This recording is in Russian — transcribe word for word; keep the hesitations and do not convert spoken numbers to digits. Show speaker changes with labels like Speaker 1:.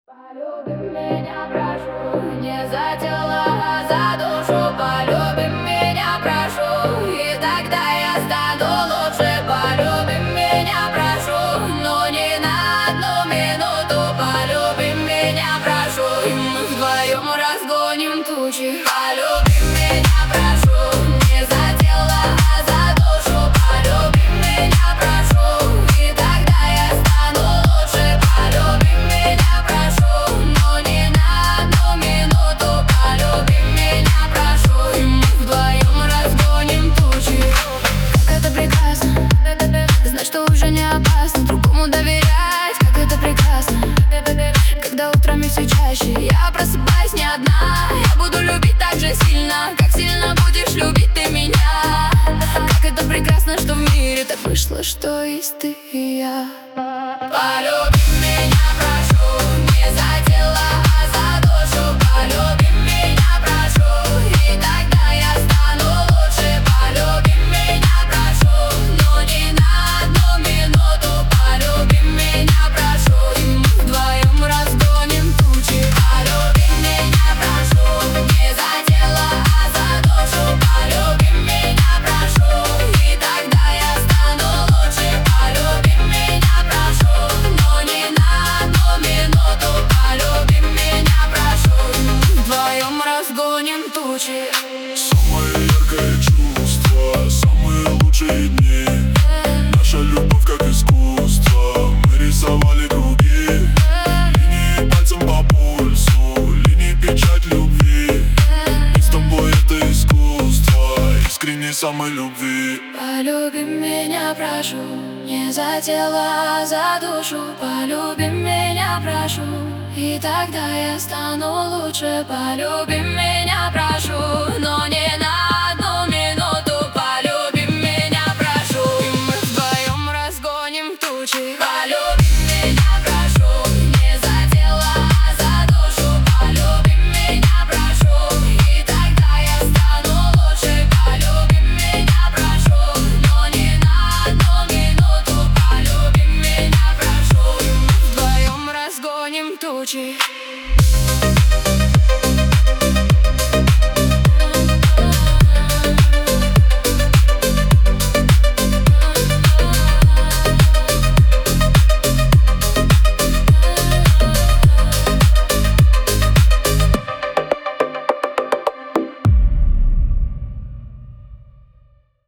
Speaker 1: Полюби меня, прошу, не за тело, а за душу. Полюби меня, прошу, и тогда я стану лучше. Полюби меня, прошу, но не на одну минуту. Полюби меня, прошу, и мы вдвоем разгоним тучи. Полюби меня, прошу, не за тело, а за душу. Полюби меня, прошу, и тогда я стану лучше. Полюби меня, прошу, но не на одну минуту. Полюби меня, прошу, и мы вдвоем разгоним тучи. Как это прекрасно, знать, что уже не опасно другому доверять. Как это прекрасно, когда утрами все чаще я просыпаюсь не одна. Я буду любить так же сильно, как сильно будешь любить ты меня. Как это прекрасно, что в мире так вышло, что есть ты и я. Полюби меня, прошу, не за тело, а за душу. Полюби меня, прошу, и тогда я стану лучше. Полюби меня, прошу, но не на одну минуту. Полюби меня, прошу, и мы вдвоем разгоним тучи. Полюби меня, прошу, не за тело, а за душу. Полюби меня, прошу, и тогда я стану лучше. Полюби меня, прошу, но не на одну минуту. Полюби меня, прошу, и мы вдвоем разгоним тучи.
Speaker 2: Самое яркое чувство, самые лучшие дни. Наша любовь как искусство, мы рисовали круги. Линии пальцем по пульсу, линии печать любви. И с тобой это искусство, искренней самой любви.
Speaker 1: Полюби меня, прошу, не за тело, а за душу. Полюби меня, прошу, и тогда я стану лучше. Полюби меня, прошу, но не на